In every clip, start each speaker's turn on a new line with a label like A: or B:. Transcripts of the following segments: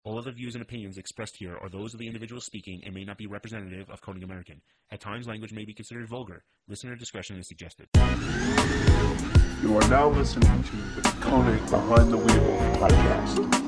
A: All of the views and opinions expressed here are those of the individual speaking and may not be representative of Koenig American. At times, language may be considered vulgar. Listener discretion is suggested.
B: You are now listening to the Koenig Behind the Wheel podcast.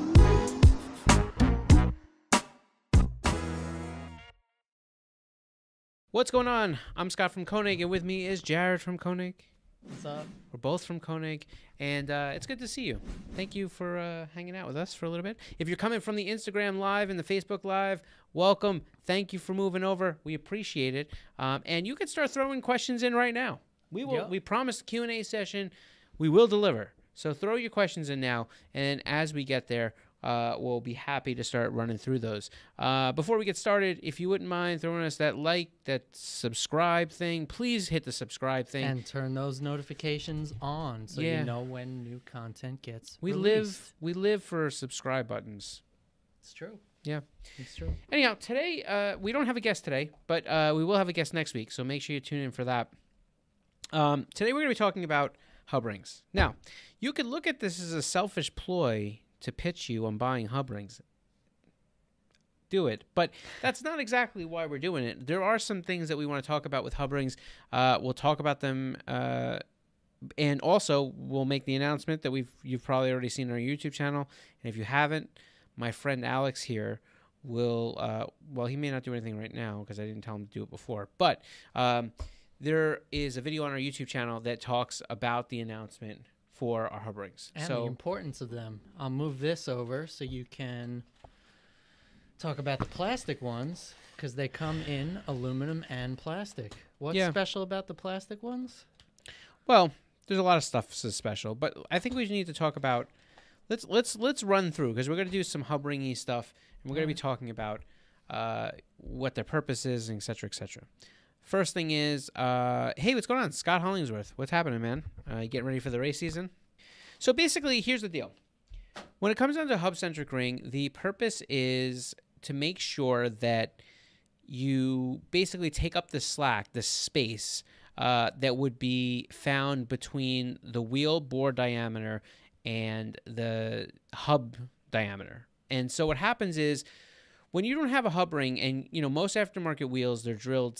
C: What's going on? I'm Scott from Koenig, and with me is Jared from Koenig.
D: What's up?
C: We're both from Koenig, and it's good to see you. Thank you for hanging out with us for a little bit. If you're coming from the Instagram Live and the Facebook Live, welcome. Thank you for moving over. We appreciate it. And you can start throwing questions in right now. We will.
D: Yep.
C: We promised a Q&A session. We will deliver. So throw your questions in now, and as we get there, we'll be happy to start running through those. Before we get started, if you wouldn't mind throwing us that like, that subscribe thing, please hit the subscribe thing.
D: And turn those notifications on so you know when new content gets released.
C: We live for subscribe buttons.
D: It's true.
C: Yeah.
D: It's true.
C: Anyhow, today, we don't have a guest today, but we will have a guest next week, so make sure you tune in for that. Today we're going to be talking about hub rings. Now, you could look at this as a selfish ploy to pitch you on buying hub rings. Do it. But that's not exactly why we're doing it. There are some things that we want to talk about with hub rings. We'll talk about them, and also we'll make the announcement that you've probably already seen on our YouTube channel. And if you haven't, my friend Alex here will, well, he may not do anything right now because I didn't tell him to do it before. But there is a video on our YouTube channel that talks about the announcement for our hub rings.
D: And the importance of them. I'll move this over so you can talk about the plastic ones because they come in aluminum and plastic. What's special about the plastic ones?
C: Well, there's a lot of stuff that's special, but I think we need to talk about. Let's run through because we're going to do some hub ringy stuff, and we're going to be talking about what their purpose is, et cetera, et cetera. First thing is, hey, what's going on? Scott Hollingsworth. What's happening, man? You getting ready for the race season? So basically, here's the deal. When it comes down to hub-centric ring, the purpose is to make sure that you basically take up the slack, the space that would be found between the wheel bore diameter and the hub diameter. And so what happens is, when you don't have a hub ring, and most aftermarket wheels, they're drilled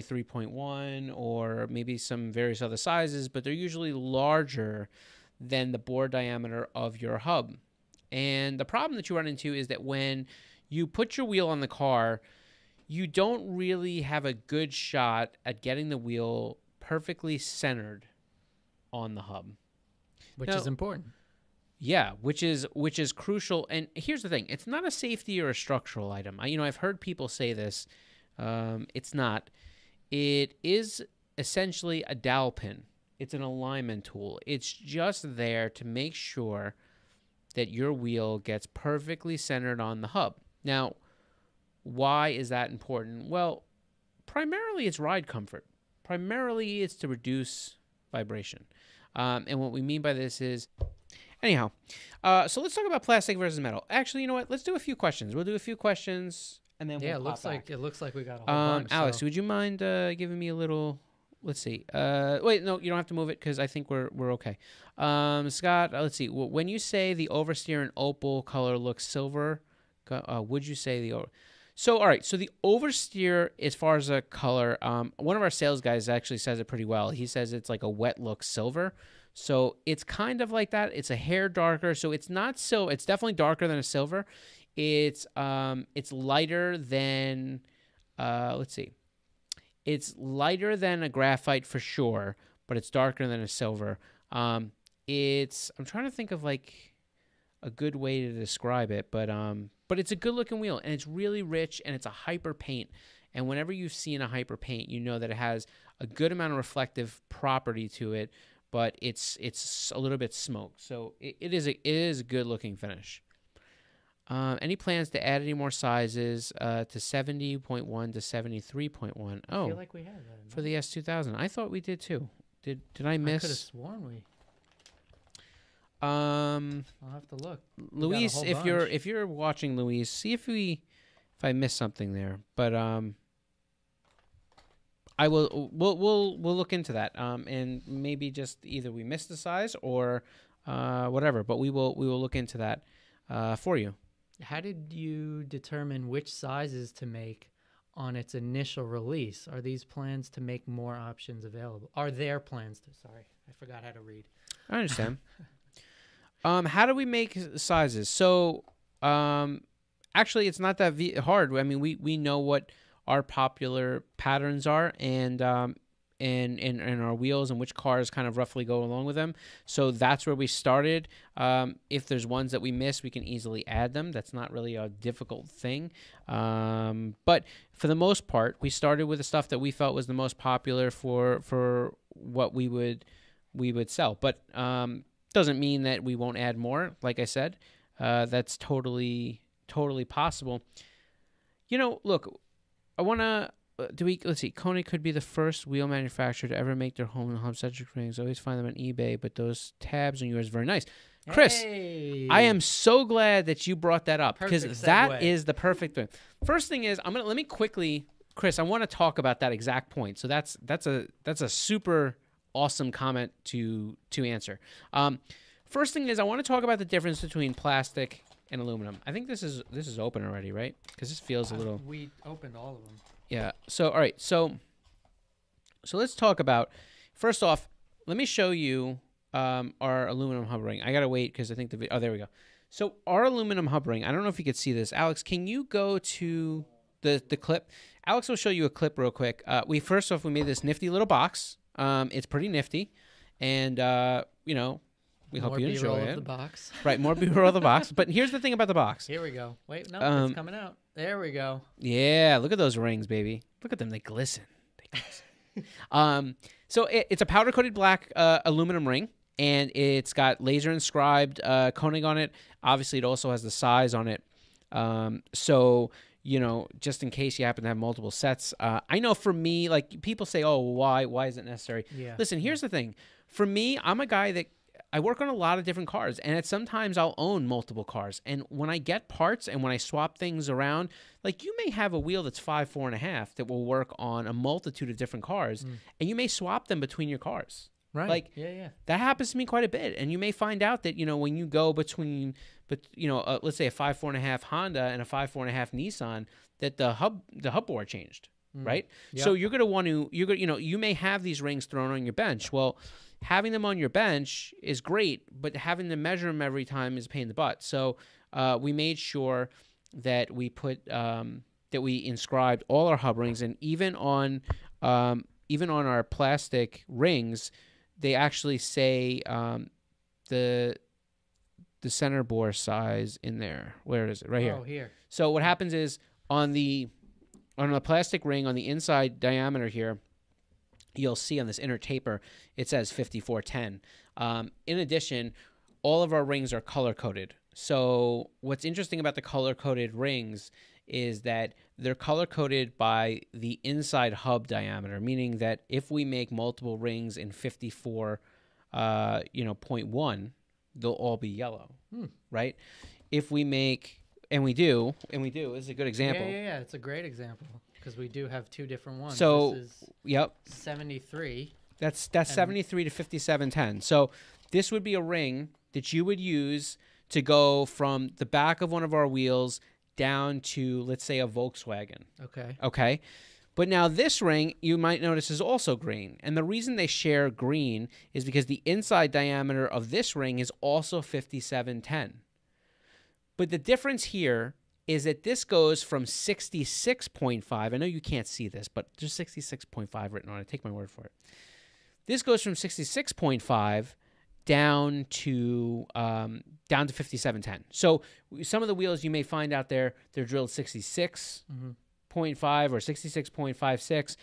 C: 73.1 or maybe some various other sizes, but they're usually larger than the bore diameter of your hub. And the problem that you run into is that when you put your wheel on the car, you don't really have a good shot at getting the wheel perfectly centered on the hub.
D: Which is important.
C: Yeah, which is crucial. And here's the thing. It's not a safety or a structural item. I've heard people say this. It's not. It is essentially a dowel pin. It's an alignment tool. It's just there to make sure that your wheel gets perfectly centered on the hub. Now, why is that important? Well, primarily it's ride comfort. Primarily it's to reduce vibration. And what we mean by this is... Anyhow, so let's talk about plastic versus metal. Actually, you know what? Let's do a few questions. We'll do a few questions, and then
D: it looks like we got a whole bunch.
C: Alex, would you mind giving me a little? Let's see. Wait, no, you don't have to move it because I think we're okay. Scott, let's see. When you say the oversteer and opal color looks silver, would you say the? So all right. So the oversteer, as far as a color, one of our sales guys actually says it pretty well. He says it's like a wet look silver. So it's kind of like that. It's a hair darker. So it's not so. It's definitely darker than a silver. It's lighter than. Let's see. It's lighter than a graphite for sure, but it's darker than a silver. I'm trying to think of like a good way to describe it, but it's a good looking wheel and it's really rich and it's a hyper paint. And whenever you've seen a hyper paint, you know that it has a good amount of reflective property to it. But it's a little bit smoked, so it is a good looking finish. Any plans to add any more sizes to 70.1 to 73.1? Oh,
D: I feel like we had that
C: for the S2000. I thought we did too. Did I miss?
D: I could have sworn we. I'll have to look.
C: Luis, if you're watching, Luis, see if I missed something there. But I will. We'll look into that. And maybe just either we missed the size or whatever. But we will look into that for you.
D: How did you determine which sizes to make on its initial release? Are these plans to make more options available? Are there plans to? Sorry, I forgot how to read.
C: I understand. How do we make sizes? So, actually, it's not that hard. I mean, we know what our popular patterns are, and our wheels and which cars kind of roughly go along with them. So that's where we started. If there's ones that we miss, we can easily add them. That's not really a difficult thing. But for the most part, we started with the stuff that we felt was the most popular for what we would sell. But doesn't mean that we won't add more. Like I said, that's totally possible. You know, look, I want to. Let's see. Koenig could be the first wheel manufacturer to ever make their home and hub-centric rings. I always find them on eBay, but those tabs on yours are very nice. Chris,
D: Hey!
C: I am so glad that you brought that up because
D: Perfect
C: that
D: segue.
C: is the perfect thing. First thing is, let me quickly, Chris. I want to talk about that exact point. So that's a super awesome comment to answer. First thing is, I want to talk about the difference between plastic and aluminum. I think this is open already, right? Because this feels a little.
D: We opened all of them.
C: Yeah. So, all right. So let's talk about, first off, let me show you our aluminum hub ring. I got to wait because I think oh, there we go. So our aluminum hub ring, I don't know if you could see this. Alex, can you go to the clip? Alex will show you a clip real quick. We made this nifty little box. It's pretty nifty. And, we hope you enjoy
D: Of
C: it.
D: the box.
C: Right. More B-roll of the box. But here's the thing about the box.
D: Here we go. Wait, no, it's coming out. There we go.
C: Yeah, look at those rings, baby. Look at them. They glisten. So it's a powder-coated black aluminum ring, and it's got laser inscribed Koenig on it. Obviously, it also has the size on it. So, just in case you happen to have multiple sets. I know for me, like, people say, oh, why is it necessary?
D: Yeah.
C: Listen, here's the thing. For me, I'm a guy that I work on a lot of different cars, and sometimes I'll own multiple cars. And when I get parts and when I swap things around, like, you may have a wheel that's 5.4.5 that will work on a multitude of different cars, and you may swap them between your cars.
D: Right.
C: Like,
D: yeah.
C: that happens to me quite a bit. And you may find out that, when you go between, let's say a 5.4.5 Honda and a 5.4.5 Nissan, that the hub board changed, right?
D: Yep.
C: So you're going to want to, you may have these rings thrown on your bench. Well, having them on your bench is great, but having to measure them every time is a pain in the butt. So we made sure that we put that we inscribed all our hub rings, and even on our plastic rings, they actually say the center bore size in there. Where is it? Right here.
D: Oh, here.
C: So what happens is on the plastic ring on the inside diameter here, you'll see on this inner taper, it says 5410. In addition, all of our rings are color-coded. So what's interesting about the color-coded rings is that they're color-coded by the inside hub diameter, meaning that if we make multiple rings in 54, 0.1, they'll all be yellow, right? If we make, and we do, this is a good example.
D: Yeah. It's a great example because we do have two different ones.
C: So,
D: this is
C: yep.
D: 73.
C: That's 73 to 5710. So this would be a ring that you would use to go from the back of one of our wheels down to, let's say, a Volkswagen. Okay. But now this ring, you might notice, is also green. And the reason they share green is because the inside diameter of this ring is also 5710. But the difference here is that this goes from 66.5. I know you can't see this, but there's 66.5 written on it. Take my word for it. This goes from 66.5 down to 5710. So some of the wheels you may find out there, they're drilled 66.5 or 66.56,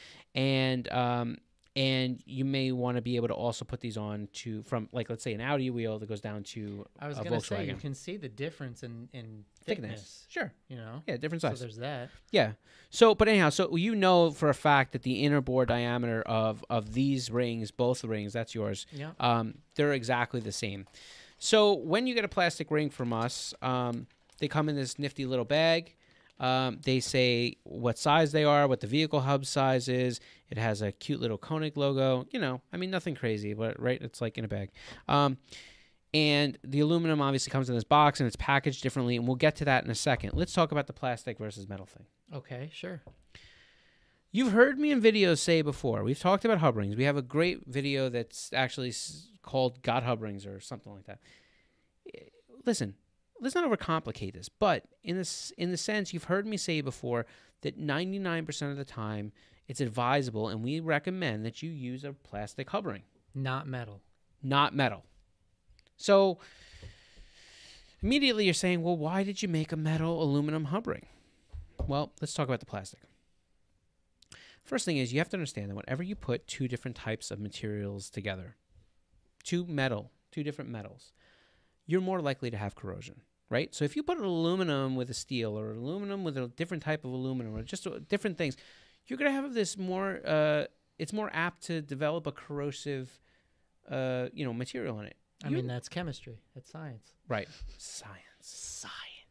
C: and you may want to be able to also put these on from, like, let's say an Audi wheel that goes down to
D: I was
C: a
D: going to say, you
C: Volkswagen.
D: can see the difference in thickness.
C: Sure.
D: Yeah,
C: different
D: so
C: size.
D: there's that.
C: Yeah. So, but anyhow, so for a fact that the inner bore diameter of these rings, both the rings, that's yours,
D: Yeah.
C: they're exactly the same. So when you get a plastic ring from us, they come in this nifty little bag. They say what size they are, what the vehicle hub size is. It has a cute little Koenig logo. Nothing crazy, but right, it's like in a bag. And the aluminum obviously comes in this box and it's packaged differently, and we'll get to that in a second. Let's talk about the plastic versus metal thing.
D: Okay, sure.
C: You've heard me in videos say before, we've talked about hub rings. We have a great video that's actually called Got Hub Rings or something like that. Listen, let's not overcomplicate this, but in the sense, you've heard me say before that 99% of the time it's advisable and we recommend that you use a plastic hub ring.
D: Not metal.
C: Not metal. So immediately you're saying, well, why did you make a metal aluminum hub ring? Well, let's talk about the plastic. First thing is you have to understand that whenever you put two different types of materials together, two different metals, you're more likely to have corrosion, right? So if you put an aluminum with a steel or aluminum with a different type of aluminum or just different things, you're going to have this more, it's more apt to develop a corrosive, material in it.
D: I mean, that's chemistry. That's science.
C: Right. Science.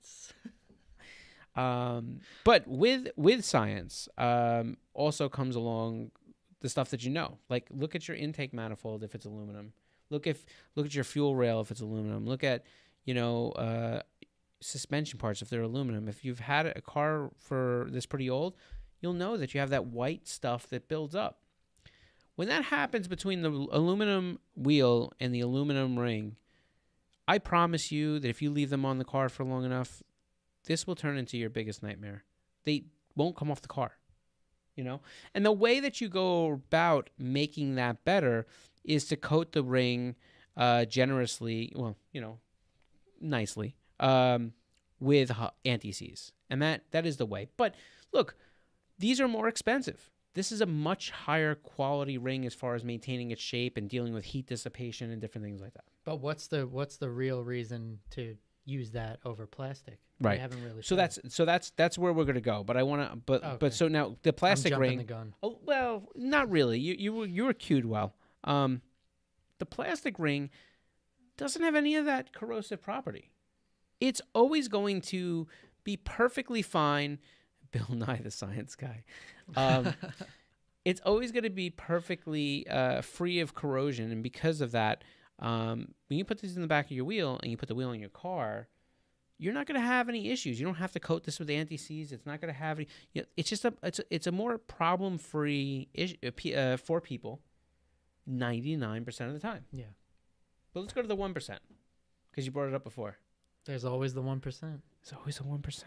C: But with science, also comes along the stuff that you know. Like, look at your intake manifold if it's aluminum. Look at your fuel rail if it's aluminum. Look at, suspension parts if they're aluminum. If you've had a car that's pretty old, you'll know that you have that white stuff that builds up. When that happens between the aluminum wheel and the aluminum ring, I promise you that if you leave them on the car for long enough, this will turn into your biggest nightmare. They won't come off the car, And the way that you go about making that better is to coat the ring generously, nicely, with anti-seize. And that is the way. But look, these are more expensive. This is a much higher quality ring as far as maintaining its shape and dealing with heat dissipation and different things like that.
D: But what's the real reason to use that over plastic?
C: Right.
D: I haven't really.
C: So that's where we're gonna go. But I want to. But so now the plastic ring.
D: The gun.
C: Oh well, not really. You were cued well. The plastic ring doesn't have any of that corrosive property. It's always going to be perfectly fine. Bill Nye the Science Guy. It's always going to be perfectly free of corrosion, and because of that, when you put these in the back of your wheel and you put the wheel in your car, you're not going to have any issues. You don't have to coat this with anti-seize. It's not going to have any. It's just it's a more problem-free issue for people 99% of the time.
D: Yeah.
C: But let's go to the 1% because you brought it up before.
D: There's always the 1%.
C: There's always a 1%.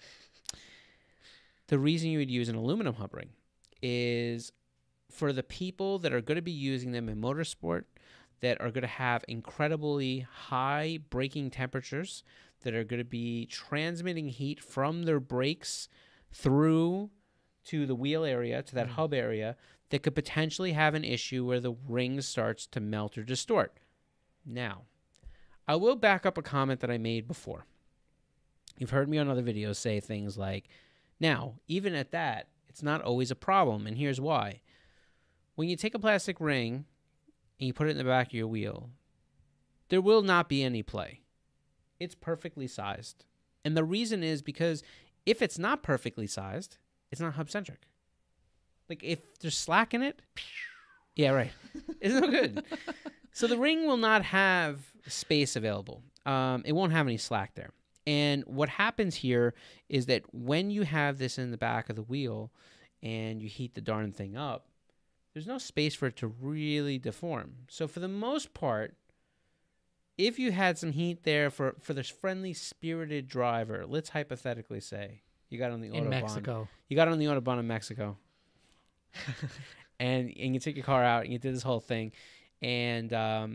C: The reason you would use an aluminum hub ring is for the people that are going to be using them in motorsport, that are going to have incredibly high braking temperatures, that are going to be transmitting heat from their brakes through to the wheel area, to that hub area, that could potentially have an issue where the ring starts to melt or distort. Now, I will back up a comment that I made before. You've heard me on other videos say things like, now, even at that, it's not always a problem, and here's why. When you take a plastic ring and you put it in the back of your wheel, there will not be any play. It's perfectly sized. And the reason is because if it's not perfectly sized, it's not hub-centric. Like, if there's slack in it, yeah, right. It's no good. So the ring will not have space available. It won't have any slack there. And what happens here is that when you have this in the back of the wheel and you heat the darn thing up, there's no space for it to really deform. So for the most part, if you had some heat there for this friendly, spirited driver, let's hypothetically say you got on the Autobahn.
D: In Mexico.
C: You got on the Autobahn in Mexico. and you took your car out and you did this whole thing. And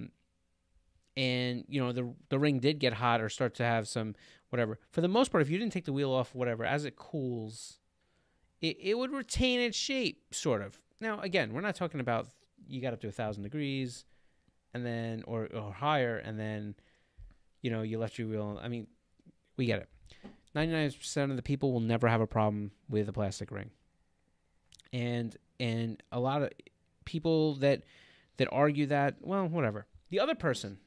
C: the ring did get hot or start to have some whatever. For the most part, if you didn't take the wheel off, whatever, as it cools, it would retain its shape, sort of. Now, again, we're not talking about you got up to 1,000 degrees, and then or higher, and then you left your wheel. I mean, we get it. 99% of the people will never have a problem with a plastic ring, and a lot of people that argue that, well, whatever. The other person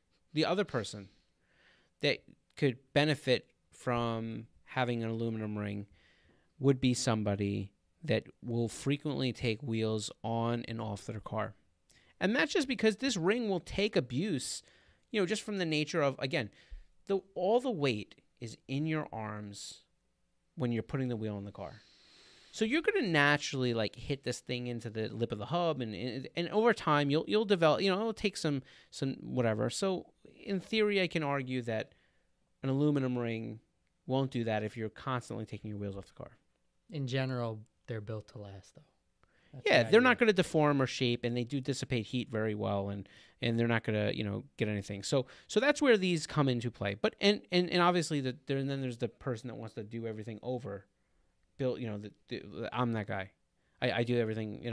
C: that could benefit from having an aluminum ring would be somebody that will frequently take wheels on and off their car. And that's just because this ring will take abuse, just from the nature of, again, all the weight is in your arms when you're putting the wheel in the car. So you're going to naturally like hit this thing into the lip of the hub, and over time you'll develop, it'll take some whatever. So in theory, I can argue that an aluminum ring won't do that if you're constantly taking your wheels off the car.
D: In general, they're built to last, though. That's
C: Yeah,
D: the
C: they're
D: idea.
C: not going to deform or shape, and they do dissipate heat very well, and they're not going to get anything. So that's where these come into play. But and obviously and then there's the person that wants to do everything over. I'm that guy. I do everything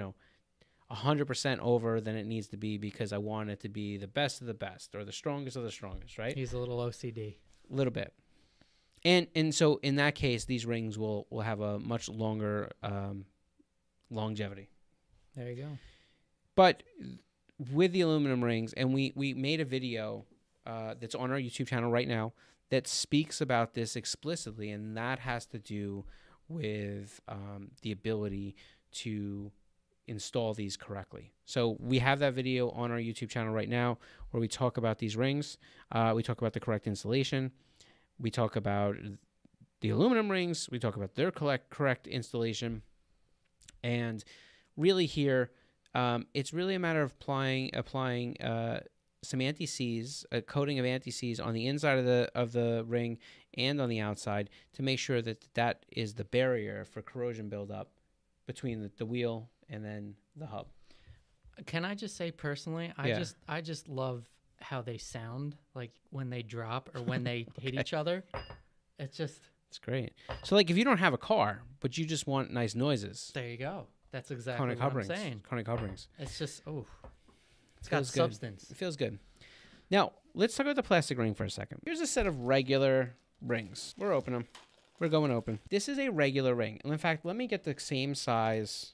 C: 100% over than it needs to be because I want it to be the best of the best or the strongest of the strongest. Right?
D: He's a little OCD.
C: A little bit. And so in that case, these rings will have a much longer longevity.
D: There you go.
C: But with the aluminum rings, and we made a video that's on our YouTube channel right now that speaks about this explicitly, and that has to do with the ability to install these correctly. So we have that video on our YouTube channel right now where we talk about these rings. We talk about the correct installation. We talk about the aluminum rings. We talk about their correct installation. And really here, it's really a matter of applying some anti-seize, a coating of anti-seize on the inside of the ring and on the outside to make sure that is the barrier for corrosion buildup between the wheel and then the hub.
D: Can I just say personally, I just love how they sound like when they drop or when they hit each other. It's
C: great. So like if you don't have a car, but you just want nice noises.
D: There you go. That's exactly what I'm saying.
C: Conic hub rings.
D: It's just, it's got
C: Feels good.
D: substance.
C: It feels good. Now, let's talk about the plastic ring for a second. Here's a set of regular rings. We're opening them. We're going open. This is a regular ring. And in fact, let me get the same size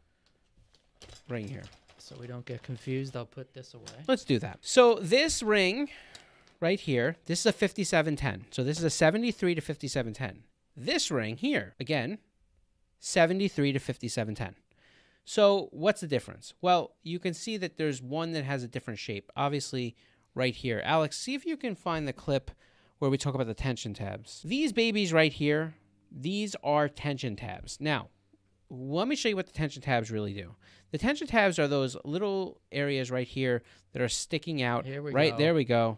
C: ring here.
D: So we don't get confused, I'll put this away.
C: Let's do that. So this ring right here, this is a 5710. So this is a 73 to 5710. This ring here, again, 73 to 5710. So what's the difference? Well, you can see that there's one that has a different shape. Obviously, right here. Alex, see if you can find the clip where we talk about the tension tabs. These babies right here, these are tension tabs. Now, let me show you what the tension tabs really do. The tension tabs are those little areas right here that are sticking out.
D: Here we
C: right
D: go.
C: There we go.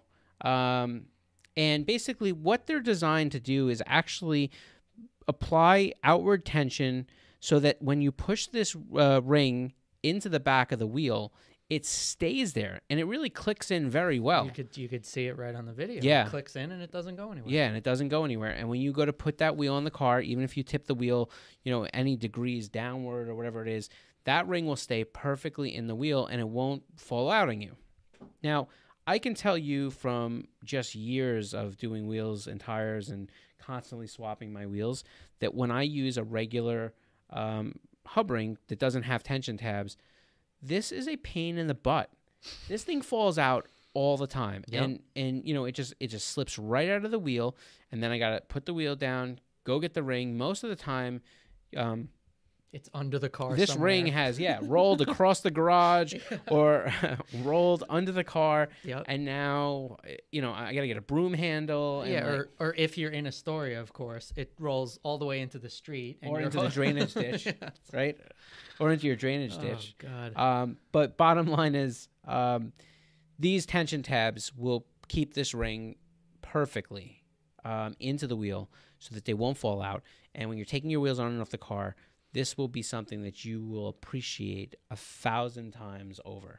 C: And basically what they're designed to do is actually apply outward tension so that when you push this ring into the back of the wheel, it stays there, and it really clicks in very well.
D: You could see it right on the video.
C: Yeah.
D: It clicks in and it doesn't go anywhere.
C: Yeah, and it doesn't go anywhere. And when you go to put that wheel in the car, even if you tip the wheel, any degrees downward or whatever it is, that ring will stay perfectly in the wheel and it won't fall out on you. Now, I can tell you from just years of doing wheels and tires and constantly swapping my wheels that when I use a regular hub ring that doesn't have tension tabs, this is a pain in the butt. This thing falls out all the time.
D: Yep.
C: And it just slips right out of the wheel, and then I got to put the wheel down, go get the ring. Most of the time
D: it's under the car
C: this
D: somewhere.
C: ring has rolled across the garage or rolled under the car.
D: Yep.
C: And now I got to get a broom handle and
D: Yeah, or if you're in Astoria, of course, it rolls all the way into the street. And
C: or
D: you're
C: into the drainage ditch, right? Or into your drainage ditch.
D: Oh, God.
C: But bottom line is these tension tabs will keep this ring perfectly into the wheel so that they won't fall out. And when you're taking your wheels on and off the car, this will be something that you will appreciate 1,000 times over.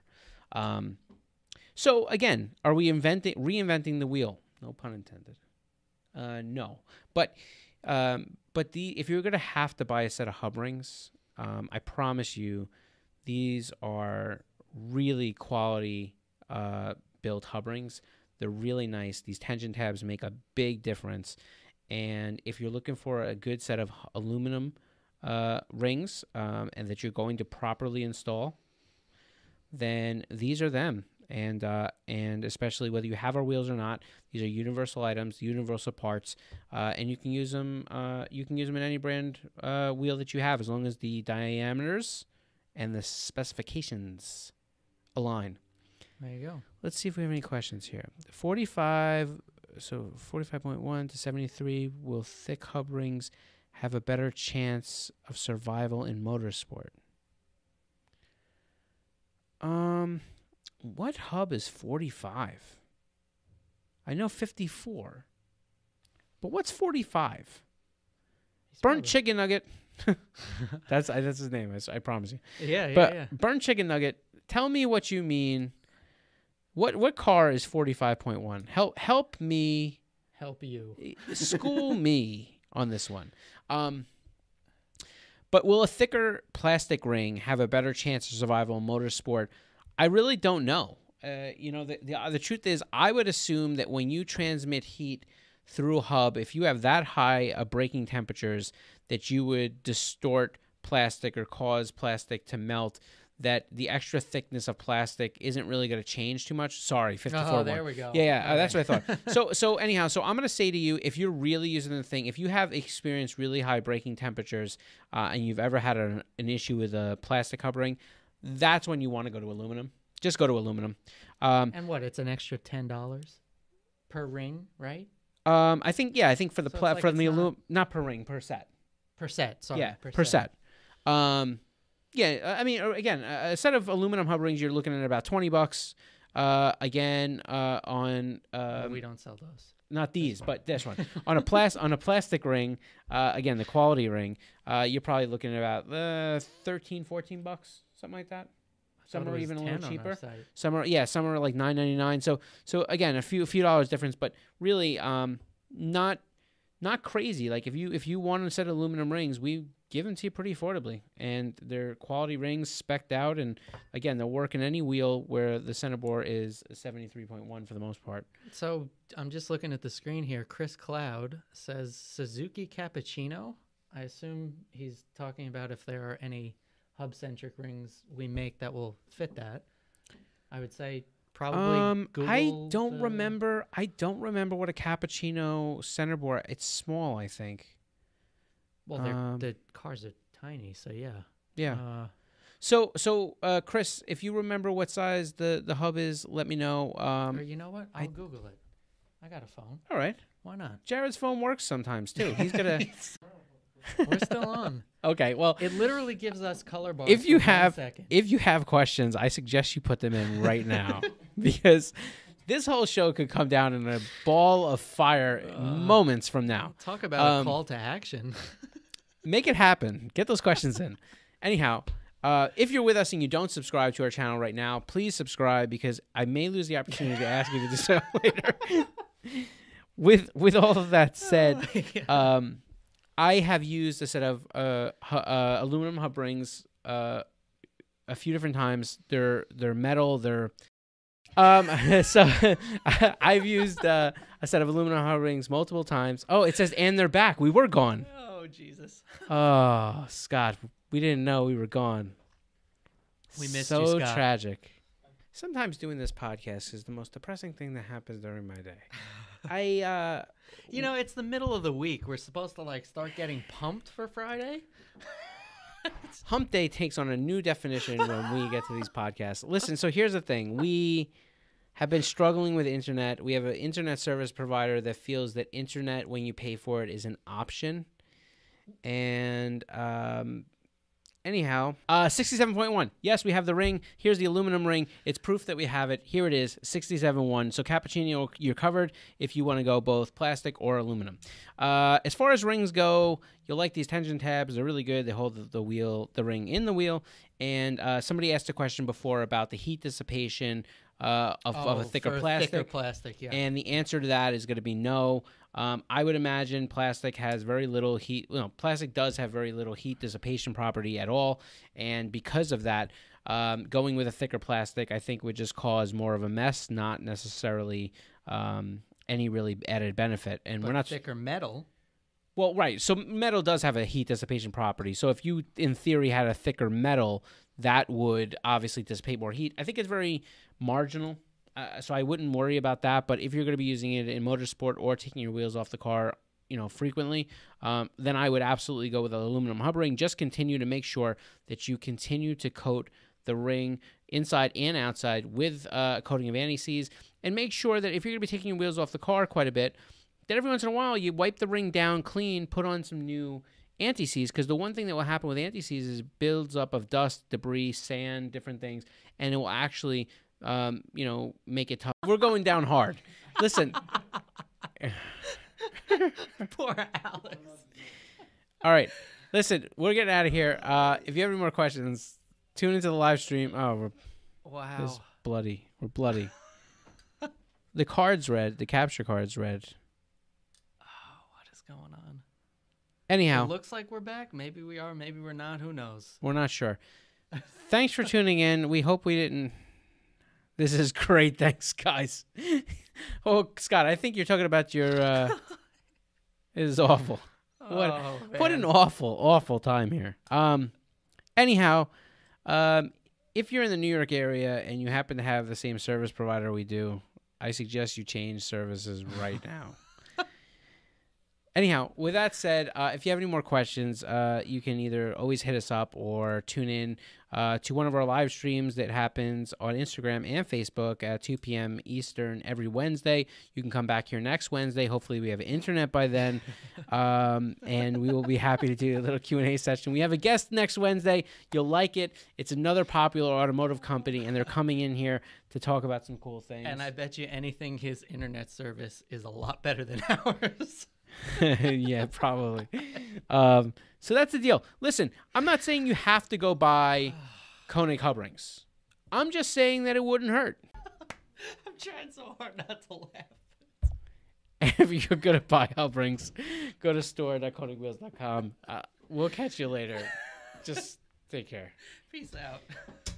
C: So again, are we reinventing the wheel? No pun intended. No, but if you're gonna have to buy a set of hub rings, I promise you, these are really quality built hub rings. They're really nice. These tension tabs make a big difference. And if you're looking for a good set of aluminum rings and that you're going to properly install, then these are them. And especially whether you have our wheels or not, these are universal items, universal parts, and you can use them. You can use them in any brand wheel that you have, as long as the diameters and the specifications align.
D: There you go.
C: Let's see if we have any questions here. 45, so 45.1 to 73. Will thick hub rings have a better chance of survival in motorsport? What hub is 45? I know 54. But what's 45? Burnt chicken nugget. That's his name. I promise you.
D: Yeah.
C: Burnt chicken nugget. Tell me what you mean. What car is 45.1? Help me.
D: Help you.
C: School me on this one. But will a thicker plastic ring have a better chance of survival in motorsport? I really don't know. The truth is, I would assume that when you transmit heat through a hub, if you have that high of braking temperatures, that you would distort plastic or cause plastic to melt, that the extra thickness of plastic isn't really going to change too much. Sorry, 54.
D: Oh, there we go.
C: Yeah, that's what I thought. So anyhow, I'm going to say to you, if you're really using the thing, if you have experienced really high braking temperatures and you've ever had an issue with a plastic hub ring, that's when you want to go to aluminum. Just go to aluminum.
D: And what? It's an extra $10 per ring, right?
C: I think for the
D: So it's like
C: not per ring, per set.
D: Per set. Sorry.
C: Yeah, per set. I mean, again, a set of aluminum hub rings, you're looking at about $20. Again, on
D: we don't sell those.
C: Not these, but this one on a plastic ring. Again, the quality ring. You're probably looking at about $13, $14, something like that. Some are even a little cheaper. Some are like $9.99. So again, a few dollars difference, but really not crazy. Like if you want a set of aluminum rings, we give them to you pretty affordably, and they're quality rings, spec'd out, and again, they'll work in any wheel where the center bore is 73.1 for the most part.
D: So I'm just looking at the screen here. Chris Cloud says Suzuki Cappuccino. I assume he's talking about if there are any hub-centric rings we make that will fit that. I would say probably Google.
C: I don't remember what a cappuccino center bore. It's small, I think.
D: Well, the cars are tiny, so yeah.
C: Yeah. So Chris, if you remember what size the hub is, let me know.
D: Or you know what? I'll Google it. I got a phone.
C: All right.
D: Why not?
C: Jared's phone works sometimes too. He's gonna.
D: We're still on.
C: Okay, well,
D: it literally gives us color bars.
C: If you have questions, I suggest you put them in right now because this whole show could come down in a ball of fire moments from now.
D: Talk about a call to action.
C: Make it happen. Get those questions in. Anyhow, if you're with us and you don't subscribe to our channel right now, please subscribe because I may lose the opportunity to ask you to do so later. With all of that said, I have used a set of aluminum hub rings a few different times. They're metal. So I've used a set of aluminum hub rings multiple times. Oh, it says and they're back. We were gone.
D: Oh Jesus.
C: Oh Scott, we didn't know we were gone.
D: We missed you, Scott.
C: So tragic. Sometimes doing this podcast is the most depressing thing that happens during my day.
D: It's the middle of the week. We're supposed to start getting pumped for Friday.
C: Hump day takes on a new definition when we get to these podcasts. Listen, so here's the thing. We have been struggling with internet. We have an internet service provider that feels that internet, when you pay for it, is an option. And anyhow, 67.1. Yes, we have the ring. Here's the aluminum ring. It's proof that we have it. Here it is, 67.1. So Cappuccino, you're covered if you want to go both plastic or aluminum. As far as rings go, you'll like these tension tabs. They're really good. They hold the ring in the wheel. And somebody asked a question before about the heat dissipation of a thicker plastic.
D: Thicker plastic, yeah.
C: And the answer to that is going to be no. I would imagine plastic has very little heat. Plastic does have very little heat dissipation property at all. And because of that, going with a thicker plastic, I think would just cause more of a mess, not necessarily any really added benefit. And
D: but
C: we're not
D: thicker metal.
C: Well, right. So metal does have a heat dissipation property. So if you, in theory, had a thicker metal, that would obviously dissipate more heat. I think it's very marginal. So I wouldn't worry about that. But if you're going to be using it in motorsport or taking your wheels off the car, frequently, then I would absolutely go with an aluminum hub ring. Just continue to make sure that you continue to coat the ring inside and outside with a coating of anti-seize, and make sure that if you're going to be taking your wheels off the car quite a bit, that every once in a while you wipe the ring down clean, put on some new anti-seize, because the one thing that will happen with anti-seize is it builds up of dust, debris, sand, different things, and it will actually, make it tough. We're going down hard. Listen.
D: Poor Alex.
C: All right. Listen, we're getting out of here. If you have any more questions, tune into the live stream. Oh,
D: Wow.
C: it's bloody. We're bloody. The card's red. The capture card's red.
D: Oh, what is going on?
C: Anyhow,
D: It looks like we're back. Maybe we are. Maybe we're not. Who knows?
C: we're not sure. Thanks for tuning in. We hope we didn't. This is great. Thanks, guys. Oh, Scott, I think you're talking about your. It is awful. What an awful time here. Anyhow, if you're in the New York area and you happen to have the same service provider we do, I suggest you change services right now. Anyhow, with that said, if you have any more questions, you can either always hit us up or tune in to one of our live streams that happens on Instagram and Facebook at 2 p.m. Eastern every Wednesday. You can come back here next Wednesday. Hopefully we have internet by then, and we will be happy to do a little Q&A session. We have a guest next Wednesday. You'll like it. It's another popular automotive company, and they're coming in here to talk about some cool things.
D: And I bet you anything his internet service is a lot better than ours.
C: Yeah, probably. So that's the deal. Listen, I'm not saying you have to go buy Koenig hub rings. I'm just saying that it wouldn't hurt.
D: I'm trying so hard not to laugh.
C: If you're going to buy hub rings, go to store.koenigwheels.com. We'll catch you later. Just take care.
D: Peace out.